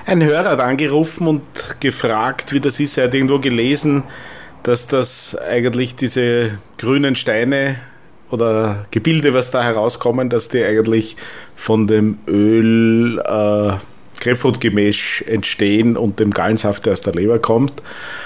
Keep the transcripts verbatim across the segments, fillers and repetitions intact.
Ein Hörer hat angerufen und gefragt, wie das ist. Er hat irgendwo gelesen, dass das eigentlich diese grünen Steine oder Gebilde, was da herauskommen, dass die eigentlich von dem Öl äh, Grapefruit-Gemisch entstehen und dem Gallensaft, der aus der Leber kommt.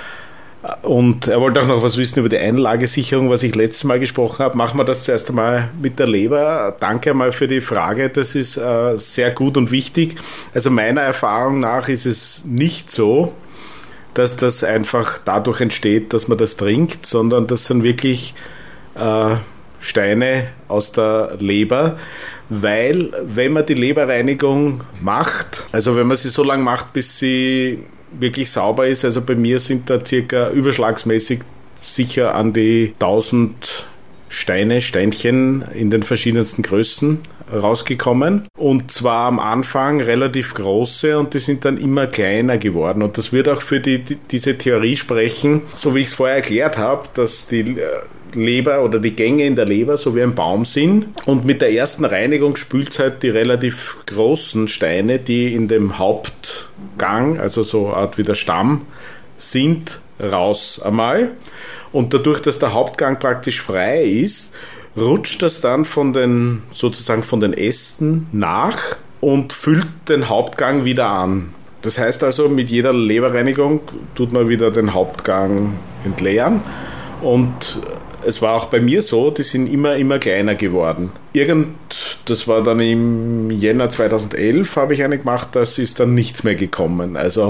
Und er wollte auch noch was wissen über die Einlagesicherung, was ich letztes Mal gesprochen habe. Machen wir das zuerst einmal mit der Leber. Danke einmal für die Frage, das ist äh, sehr gut und wichtig. Also meiner Erfahrung nach ist es nicht so, dass das einfach dadurch entsteht, dass man das trinkt, sondern das sind wirklich äh, Steine aus der Leber, weil wenn man die Leberreinigung macht, also wenn man sie so lange macht, bis sie wirklich sauber ist, also bei mir sind da circa überschlagsmäßig sicher an die tausend Steine, Steinchen in den verschiedensten Größen rausgekommen. Und zwar am Anfang relativ große und die sind dann immer kleiner geworden. Und das wird auch für die, die, diese Theorie sprechen, so wie ich es vorher erklärt habe, dass die Leber oder die Gänge in der Leber so wie ein Baum sind. Und mit der ersten Reinigung spült es halt die relativ großen Steine, die in dem Hauptgang, also so eine Art wie der Stamm, sind, raus einmal. Und dadurch, dass der Hauptgang praktisch frei ist, rutscht das dann von den, sozusagen von den Ästen nach und füllt den Hauptgang wieder an. Das heißt also, mit jeder Leberreinigung tut man wieder den Hauptgang entleeren. Und es war auch bei mir so, die sind immer, immer kleiner geworden. Irgend, das war dann im Jänner zweitausendelf, habe ich eine gemacht, das ist dann nichts mehr gekommen. Also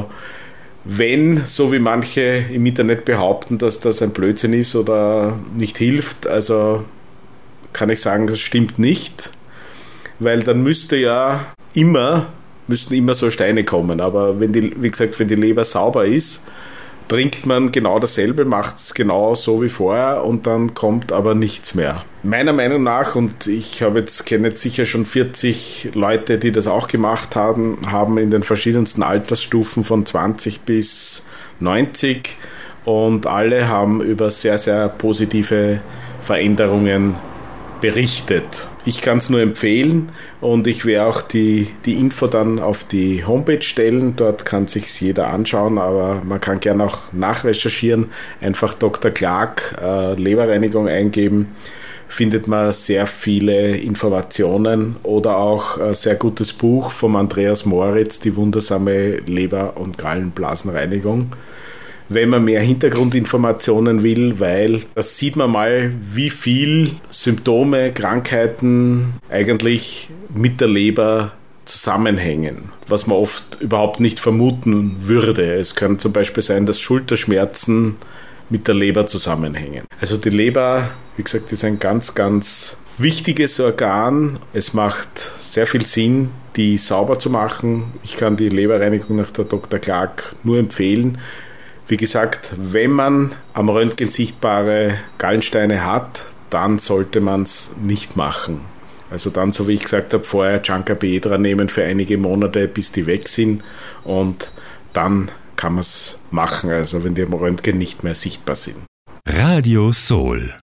wenn, so wie manche im Internet behaupten, dass das ein Blödsinn ist oder nicht hilft, also kann ich sagen, das stimmt nicht, weil dann müsste ja immer, müssten immer so Steine kommen. Aber wenn die, wie gesagt, wenn die Leber sauber ist, trinkt man genau dasselbe, macht es genau so wie vorher und dann kommt aber nichts mehr. Meiner Meinung nach, und ich habe jetzt, kenne jetzt sicher schon vierzig Leute, die das auch gemacht haben, haben in den verschiedensten Altersstufen von zwanzig bis neunzig und alle haben über sehr, sehr positive Veränderungen berichtet. Ich kann es nur empfehlen und ich werde auch die, die Info dann auf die Homepage stellen. Dort kann sich's jeder anschauen, aber man kann gerne auch nachrecherchieren. Einfach Doktor Clark äh, Leberreinigung eingeben, findet man sehr viele Informationen oder auch ein sehr gutes Buch vom Andreas Moritz, die wundersame Leber- und Gallenblasenreinigung. Wenn man mehr Hintergrundinformationen will, weil das sieht man mal, wie viel Symptome, Krankheiten eigentlich mit der Leber zusammenhängen, was man oft überhaupt nicht vermuten würde. Es kann zum Beispiel sein, dass Schulterschmerzen mit der Leber zusammenhängen. Also die Leber, wie gesagt, ist ein ganz, ganz wichtiges Organ. Es macht sehr viel Sinn, die sauber zu machen. Ich kann die Leberreinigung nach der Doktor Clark nur empfehlen. Wie gesagt, wenn man am Röntgen sichtbare Gallensteine hat, dann sollte man es nicht machen. Also dann, so wie ich gesagt habe, vorher Gianca-Biedra nehmen für einige Monate, bis die weg sind und dann kann man es machen, also wenn die am Röntgen nicht mehr sichtbar sind. Radio Soul.